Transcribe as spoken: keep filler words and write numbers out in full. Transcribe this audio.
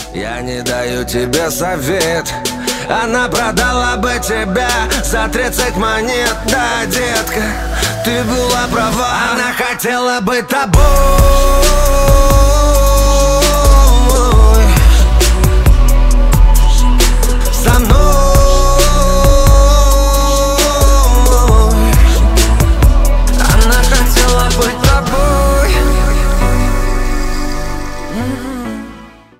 Я не даю тебе совет. Она продала бы тебя за тридцать монет. Да, детка, ты была права. Она хотела быть тобой.